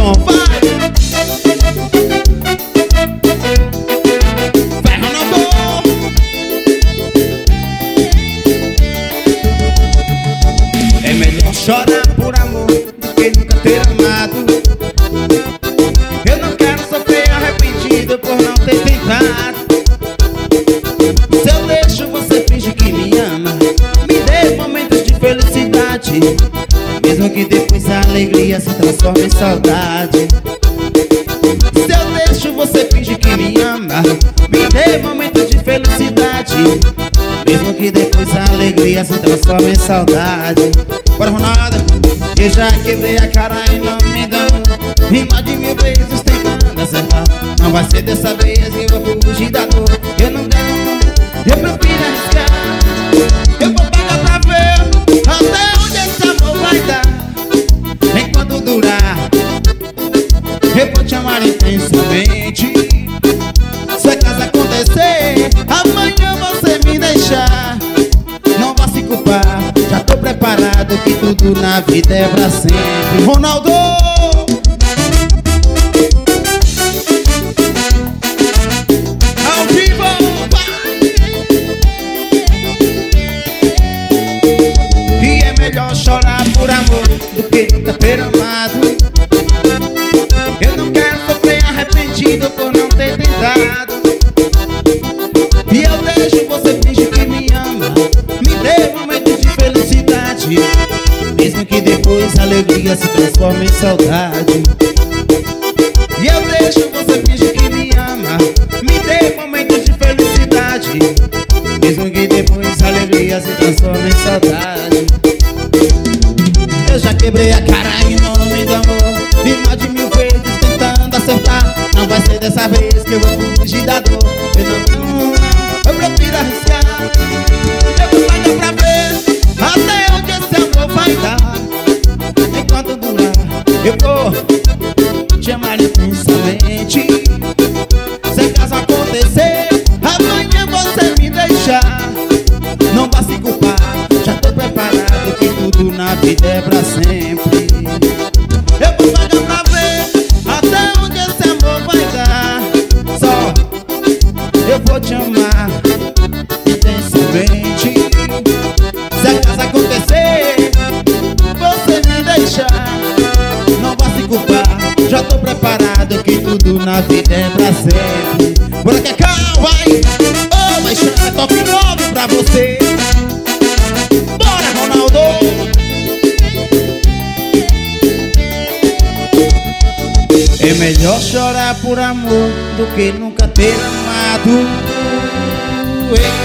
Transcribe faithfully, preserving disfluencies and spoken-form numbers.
som, vai! Ferro no gol! É melhor chorar por amor do que nunca ter amado. Eu não quero sofrer arrependido por não ter tentado. Se eu deixo, você finge que me ama. Me dê momentos de felicidade, mesmo que depois a alegria se transforme em saudade. Se eu deixo, você finge que me ama. Me dê momentos de felicidade, mesmo que depois a alegria se transforme em saudade. Bora, Ronaldo! Eu já quebrei a cara e não me dão. Rima de mil vezes tentando acertar. Não vai ser dessa vez que eu vou fugir da dor. Eu não ganho, eu prefiro arriscar. Eu vou pagar pra ver até onde esse amor vai dar. Enquanto durar, eu vou te amar intensamente. Se acaso acontecer, amanhã você me deixar, não vá se culpar, já tô preparado que tudo na vida é pra sempre. Ronaldo! Ao vivo! E é melhor chorar por amor do que nunca ter amado. Eu não quero sofrer arrependido por não ter tentado. E eu deixo, você finge que me ama. Me dê momentos de felicidade, mesmo que depois a alegria se transforme em saudade. E eu deixo, você finge que me ama. Me dê momentos de felicidade, mesmo que depois a alegria se transforme em saudade. Eu já quebrei a cara em nome do amor, e mais de mil vezes tentando acertar. Não vai ser dessa vez que eu vou fugir da dor. Eu não, não, não, eu prefiro arriscar. Eu vou pagar pra ver até onde esse amor vai dar. Enquanto durar, eu vou te amar intensamente. Se caso acontecer, amanhã você me deixar, não vá se culpar, já tô preparado que tudo na vida é pra sempre. Eu vou pagar pra ver até onde esse amor vai dar. Só eu vou te amar intensamente. Se acaso acontecer, você me deixar, não vá se culpar, já tô preparado que tudo na vida é pra sempre. Bora que calma, vai! Oh, mas chama top nove pra você. Bora, Ronaldo! É melhor chorar por amor do que nunca ter amado.